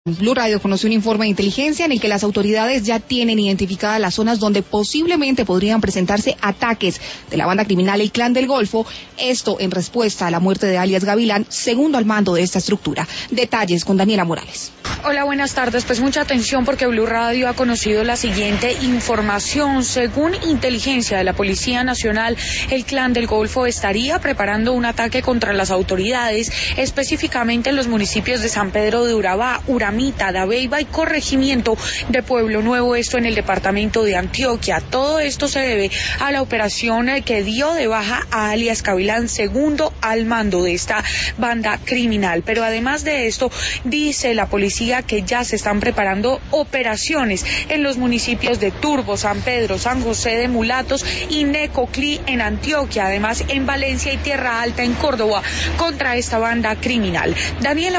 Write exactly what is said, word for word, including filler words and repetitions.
Blue Radio conoció un informe de inteligencia en el que las autoridades ya tienen identificadas las zonas donde posiblemente podrían presentarse ataques de la banda criminal El Clan del Golfo, esto en respuesta a la muerte de alias Gavilán, segundo al mando de esta estructura. Detalles con Daniela Morales. Hola, buenas tardes. Pues mucha atención porque Blue Radio ha conocido la siguiente información. Según inteligencia de la Policía Nacional, el Clan del Golfo estaría preparando un ataque contra las autoridades, específicamente en los municipios de San Pedro de Urabá, Uramita, Dabeiba y Corregimiento de Pueblo Nuevo, esto en el departamento de Antioquia. Todo esto se debe a la operación que dio de baja a alias Gavilán, segundo al mando de esta banda criminal. Pero además de esto, dice la policía que ya se están preparando operaciones en los municipios de Turbo, San Pedro, San José de Mulatos y Necoclí en Antioquia, además en Valencia y Tierra Alta en Córdoba, contra esta banda criminal. Daniela